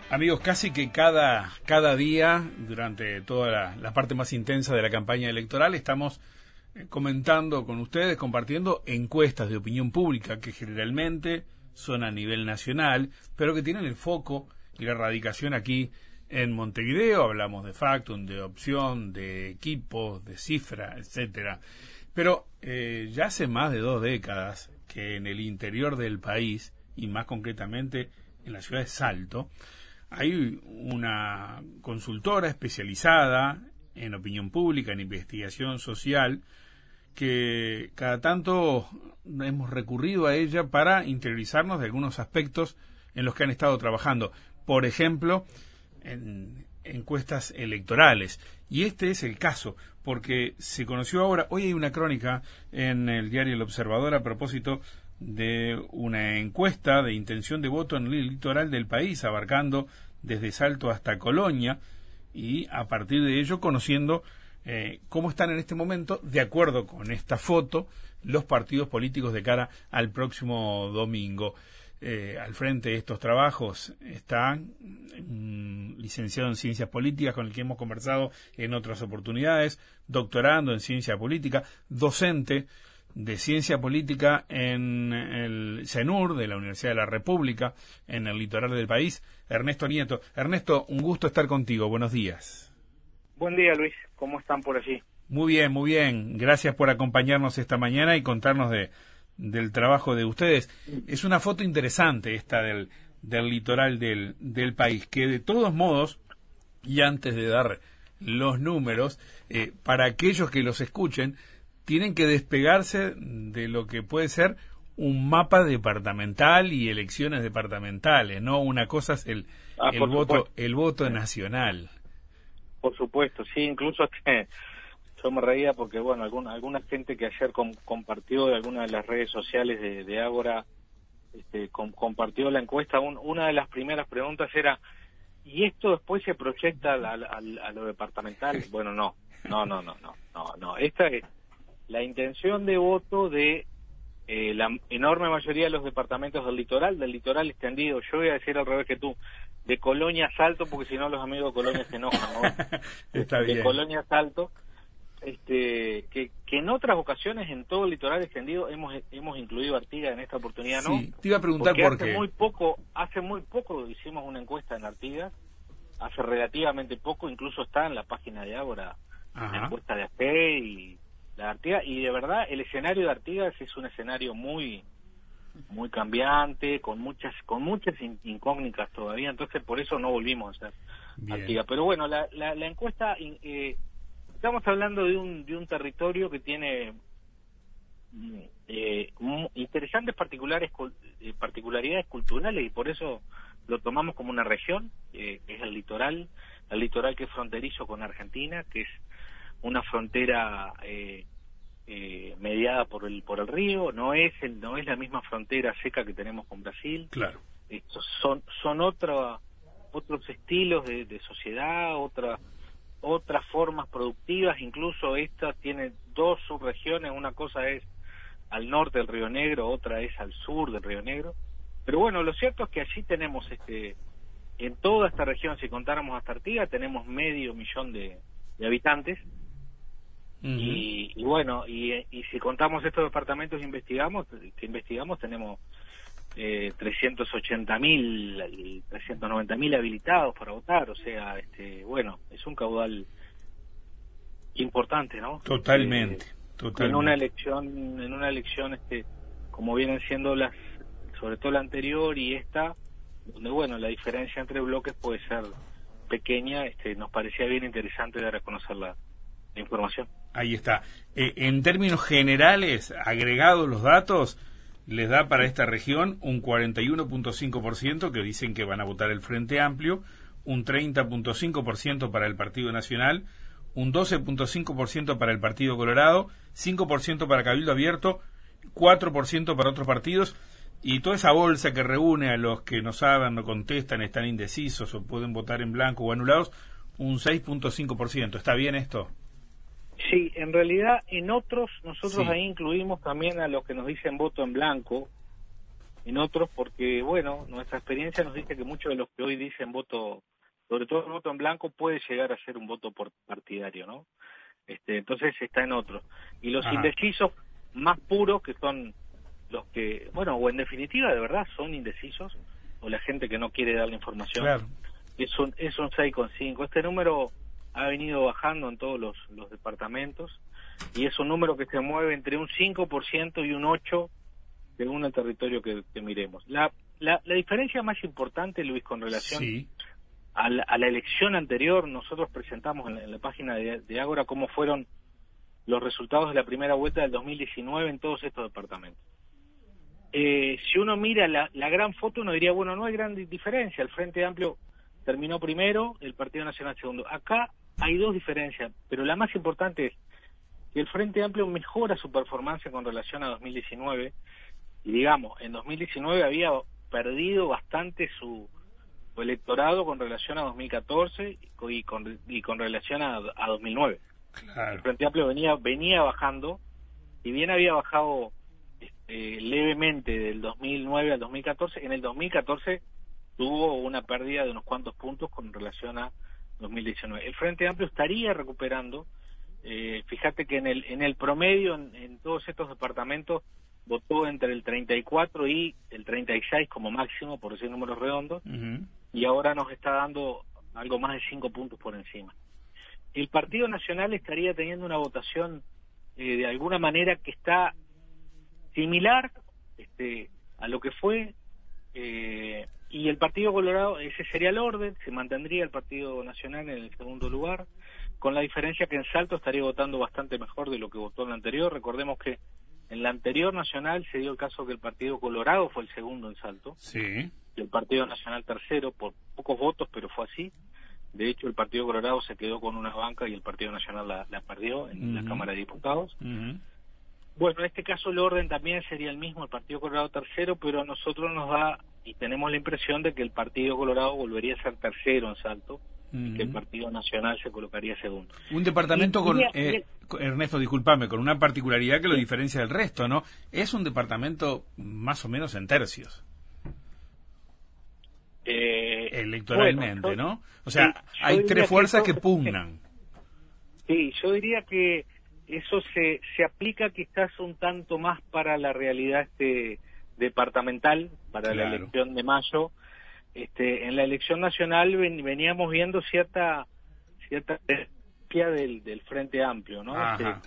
Amigos, casi que cada día, durante toda la parte más intensa de la campaña electoral, estamos comentando con ustedes, compartiendo encuestas de opinión pública que generalmente son a nivel nacional, pero que tienen el foco y la radicación aquí en Montevideo. Hablamos de Factum, de Opción, de equipos, de cifra, etcétera. Pero ya hace más de 2 décadas que en el interior del país, y más concretamente en la ciudad de Salto, hay una consultora especializada en opinión pública, en investigación social, que cada tanto hemos recurrido a ella para interiorizarnos de algunos aspectos en los que han estado trabajando. Por ejemplo, en encuestas electorales. Y este es el caso, porque se conoció ahora, hoy hay una crónica en el diario El Observador a propósito de una encuesta de intención de voto en el litoral del país, abarcando desde Salto hasta Colonia, y a partir de ello conociendo cómo están en este momento, de acuerdo con esta foto, los partidos políticos de cara al próximo domingo. Al frente de estos trabajos está un licenciado en Ciencias Políticas con el que hemos conversado en otras oportunidades, doctorando en Ciencia Política, docente de Ciencia Política en el CENUR de la Universidad de la República, en el litoral del país, Ernesto Nieto. Ernesto, un gusto estar contigo. Buenos días. Buen día, Luis. ¿Cómo están por allí? Muy bien, muy bien. Gracias por acompañarnos esta mañana y contarnos del trabajo de ustedes. Es una foto interesante esta del litoral del país, que de todos modos, y antes de dar los números, para aquellos que los escuchen, tienen que despegarse de lo que puede ser un mapa departamental y elecciones departamentales, ¿no? Una cosa es el voto nacional. Por supuesto, sí, incluso que yo me reía porque, bueno, alguna gente que ayer compartió de alguna de las redes sociales de Ágora, compartió la encuesta, una de las primeras preguntas era, ¿y esto después se proyecta a lo departamental? Bueno, no. Esta es la intención de voto de la enorme mayoría de los departamentos del litoral extendido. Yo voy a decir al revés que tú, de Colonia a Salto, porque si no los amigos de Colonia se enojan, ¿no? Está bien. De Colonia a Salto, que en otras ocasiones en todo el litoral extendido hemos incluido Artigas, en esta oportunidad no. Sí, te iba a preguntar por qué. Hace muy poco hicimos una encuesta en Artigas, hace relativamente poco, incluso está en la página de Ágora, la encuesta de AP y la Artigas, y de verdad el escenario de Artigas es un escenario muy cambiante, con muchas incógnitas todavía, entonces por eso no volvimos a hacer Artigas. Pero bueno, la encuesta, estamos hablando de un territorio que tiene interesantes particularidades culturales, y por eso lo tomamos como una región, es el litoral que es fronterizo con Argentina, que es una frontera mediada por el río, no es la misma frontera seca que tenemos con Brasil. Claro. Estos son otros estilos de sociedad, otras formas productivas. Incluso esta tiene 2 subregiones, una cosa es al norte del Río Negro, otra es al sur del Río Negro. Pero bueno, lo cierto es que allí tenemos en toda esta región, si contáramos hasta Artigas, tenemos 500.000 de habitantes. Y bueno, y si contamos estos departamentos que investigamos, tenemos 380.000, 390.000 habilitados para votar. O sea, bueno, es un caudal importante, ¿no? Totalmente. En una elección como vienen siendo sobre todo la anterior y esta, donde bueno, la diferencia entre bloques puede ser pequeña, nos parecía bien interesante dar a conocer la información. Ahí está. En términos generales, agregados los datos, les da para esta región un 41.5% que dicen que van a votar el Frente Amplio, un 30.5% para el Partido Nacional, un 12.5% para el Partido Colorado, 5% para Cabildo Abierto, 4% para otros partidos, y toda esa bolsa que reúne a los que no saben, no contestan, están indecisos o pueden votar en blanco o anulados, un 6.5%. ¿Está bien esto? Sí, en realidad en otros nosotros Sí. ahí incluimos también a los que nos dicen voto en blanco, en otros, porque, bueno, nuestra experiencia nos dice que muchos de los que hoy dicen voto, sobre todo el voto en blanco, puede llegar a ser un voto partidario, ¿no? Entonces está en otros. Y los Ajá. indecisos más puros, que son los que, bueno, o en definitiva, de verdad, son indecisos, o la gente que no quiere dar la información, Claro. es un 6,5. Este número ha venido bajando en todos los departamentos, y es un número que se mueve entre un 5% y un 8%, según el territorio que miremos. La diferencia más importante, Luis, con relación Sí. a la elección anterior, nosotros presentamos en la página de Ágora cómo fueron los resultados de la primera vuelta del 2019 en todos estos departamentos. Si uno mira la gran foto, uno diría, bueno, no hay gran diferencia. El Frente Amplio terminó primero, el Partido Nacional segundo. Acá hay dos diferencias, pero la más importante es que el Frente Amplio mejora su performance con relación a 2019. Y digamos, en 2019 había perdido bastante su electorado con relación a 2014 y con relación a 2009. Claro. El Frente Amplio venía bajando, y bien había bajado levemente del 2009 al 2014, en el 2014 tuvo una pérdida de unos cuantos puntos con relación a 2019. El Frente Amplio estaría recuperando, fíjate que en el promedio, en todos estos departamentos, votó entre el 34 y el 36 como máximo, por decir números redondos, y ahora nos está dando algo más de 5 puntos por encima. El Partido Nacional estaría teniendo una votación de alguna manera que está similar a lo que fue, y el Partido Colorado, ese sería el orden, se mantendría el Partido Nacional en el segundo lugar, con la diferencia que en Salto estaría votando bastante mejor de lo que votó en la anterior. Recordemos que en la anterior nacional se dio el caso que el Partido Colorado fue el segundo en Salto, Sí. y el Partido Nacional tercero, por pocos votos, pero fue así. De hecho, el Partido Colorado se quedó con una banca y el Partido Nacional la perdió en la Cámara de Diputados. Bueno, en este caso el orden también sería el mismo, el Partido Colorado tercero, pero a nosotros nos da, y tenemos la impresión de que el Partido Colorado volvería a ser tercero en Salto, y que el Partido Nacional se colocaría segundo. Un departamento Ernesto, discúlpame, con una particularidad que lo diferencia del resto, ¿no? Es un departamento más o menos en tercios. Electoralmente, bueno, ¿no? O sea, sí, hay tres fuerzas que pugnan. Sí, yo diría que eso se aplica quizás un tanto más para la realidad departamental, para la elección de mayo. En la elección nacional veníamos viendo cierta del Frente Amplio, ¿no?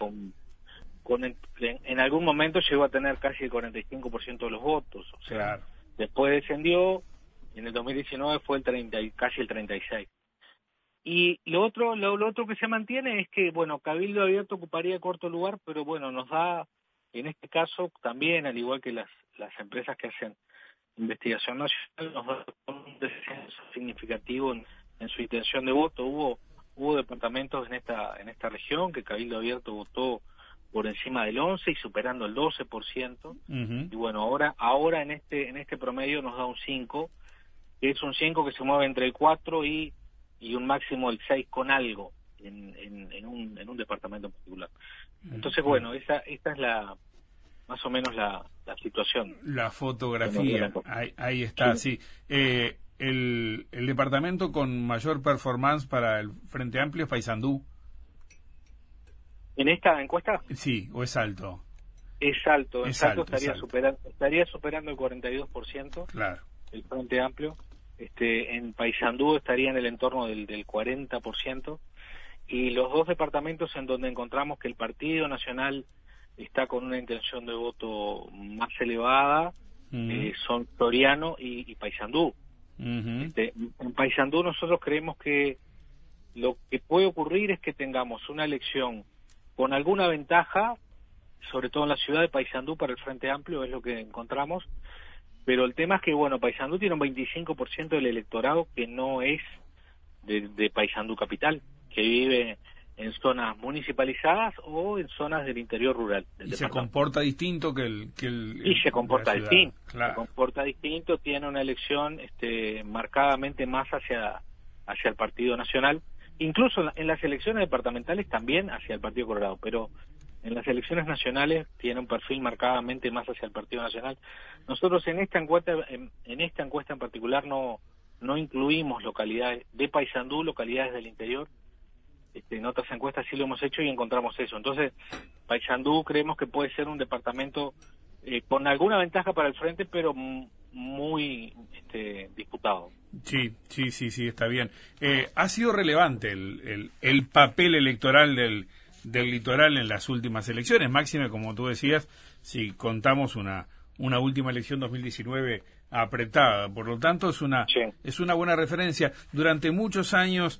En algún momento llegó a tener casi el 45% de los votos, o sea, después descendió, en el 2019 fue casi el 36%. Y lo otro que se mantiene es que, bueno, Cabildo Abierto ocuparía cuarto lugar, pero bueno, nos da, en este caso también, al igual que las empresas que hacen investigación nacional, nos da un descenso significativo en su intención de voto. Hubo departamentos en esta región que Cabildo Abierto votó por encima del 11% y superando el 12%. Y bueno, ahora en este promedio nos da un 5%, que es un 5% que se mueve entre el 4% y un máximo del 6 con algo en un departamento en particular. Entonces, bueno, esa es más o menos la situación. La fotografía, ahí está, sí. El departamento con mayor performance para el Frente Amplio es Paysandú. ¿En esta encuesta? Sí, ¿o es Salto? Es Salto, estaría superando el 42%. Claro. El Frente Amplio. En Paysandú estaría en el entorno del 40%, y los dos departamentos en donde encontramos que el Partido Nacional está con una intención de voto más elevada son Soriano y Paysandú. En Paysandú nosotros creemos que lo que puede ocurrir es que tengamos una elección con alguna ventaja, sobre todo en la ciudad de Paysandú para el Frente Amplio, es lo que encontramos. Pero el tema es que, bueno, Paysandú tiene un 25% del electorado que no es de Paysandú capital, que vive en zonas municipalizadas o en zonas del interior rural. Y se comporta distinto que el y se comporta distinto. Claro. Se comporta distinto, tiene una elección marcadamente más hacia el Partido Nacional, incluso en las elecciones departamentales también hacia el Partido Colorado, pero En las elecciones nacionales tiene un perfil marcadamente más hacia el Partido Nacional. Nosotros en esta encuesta en particular no incluimos localidades de Paysandú, localidades del interior. En otras encuestas sí lo hemos hecho y encontramos eso. Entonces, Paysandú creemos que puede ser un departamento con alguna ventaja para el frente, pero muy disputado. Sí, está bien. Ha sido relevante el papel electoral del litoral en las últimas elecciones, máxime, como tú decías, si contamos una última elección 2019 apretada. Por lo tanto, es una buena referencia. Durante muchos años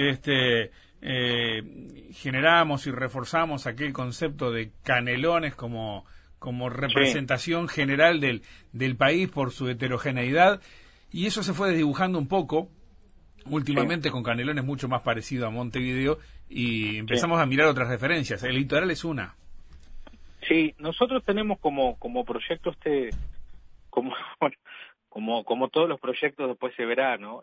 generamos y reforzamos aquel concepto de Canelones como representación general del país por su heterogeneidad, y eso se fue desdibujando un poco últimamente con Canelones mucho más parecido a Montevideo, y empezamos a mirar otras referencias. El litoral es una. Sí, nosotros tenemos como proyecto como todos los proyectos después se verá, ¿no?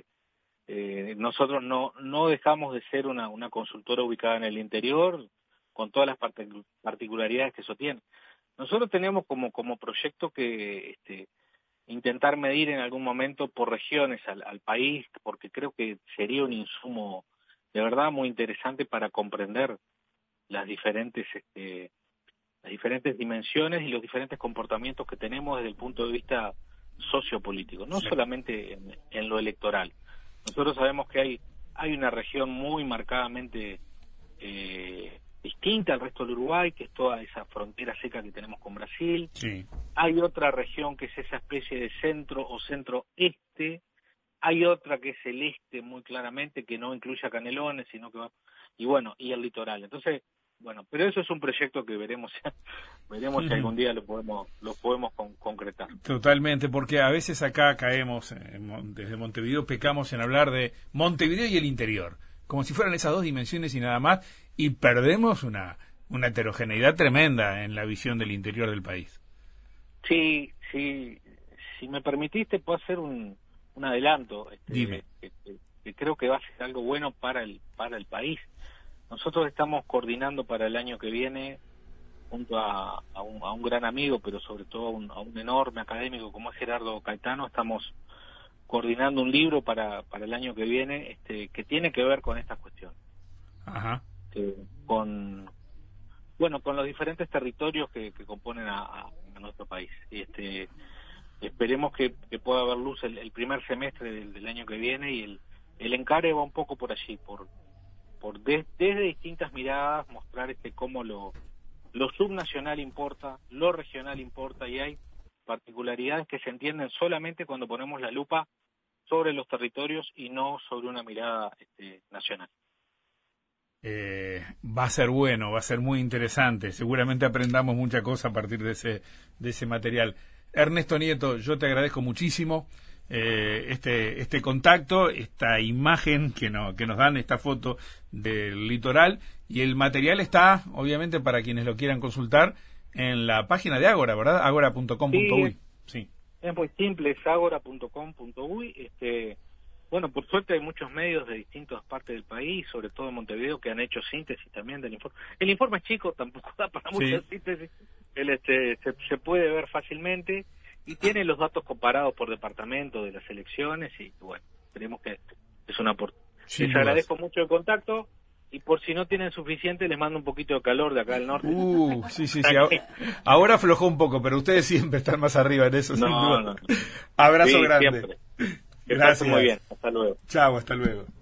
Nosotros no dejamos de ser una consultora ubicada en el interior, con todas las particularidades que eso tiene. Nosotros tenemos como proyecto que intentar medir en algún momento por regiones al país, porque creo que sería un insumo de verdad muy interesante para comprender las diferentes dimensiones y los diferentes comportamientos que tenemos desde el punto de vista sociopolítico, no solamente en lo electoral. Nosotros sabemos que hay una región muy marcadamente distinta al resto del Uruguay, que es toda esa frontera seca que tenemos con Brasil. Sí. Hay otra región que es esa especie de centro o centro-este. Hay otra que es el este, muy claramente, que no incluye a Canelones, sino que va... Y el litoral. Entonces, pero eso es un proyecto que veremos si algún día lo podemos concretar. Totalmente, porque a veces acá caemos, desde Montevideo pecamos en hablar de Montevideo y el interior, como si fueran esas dos dimensiones y nada más, y perdemos una heterogeneidad tremenda en la visión del interior del país. Sí, si me permitiste, puedo hacer un adelanto. Dime. Que creo que va a ser algo bueno para el país. Nosotros estamos coordinando para el año que viene, junto a un gran amigo, pero sobre todo a un enorme académico como es Gerardo Caetano, estamos coordinando un libro para el año que viene que tiene que ver con estas cuestiones. Ajá. Con los diferentes territorios que componen a nuestro país. Y esperemos que pueda haber luz el primer semestre del año que viene, y el encare va un poco por allí, desde distintas miradas mostrar cómo lo subnacional importa, lo regional importa, y hay particularidades que se entienden solamente cuando ponemos la lupa sobre los territorios y no sobre una mirada nacional. Va a ser bueno, va a ser muy interesante. Seguramente aprendamos mucha cosa a partir de ese material. Ernesto Nieto, yo te agradezco muchísimo este contacto, esta imagen que nos dan, esta foto del litoral, y el material está, obviamente, para quienes lo quieran consultar, en la página de Ágora, ¿verdad? Agora.com.uy. Sí. Es muy simple, es agora.com.uy. Por suerte hay muchos medios de distintas partes del país, sobre todo en Montevideo, que han hecho síntesis también del informe. El informe es chico, tampoco da para mucha síntesis. Se puede ver fácilmente y tiene los datos comparados por departamento de las elecciones, y esperemos que es un aporte. Les agradezco mucho el contacto, y por si no tienen suficiente, les mando un poquito de calor de acá del norte. Sí. Ahora aflojó un poco, pero ustedes siempre están más arriba en eso, sin duda. No. Abrazo grande. Siempre. Gracias. Muy bien. Hasta luego. Chao, hasta luego.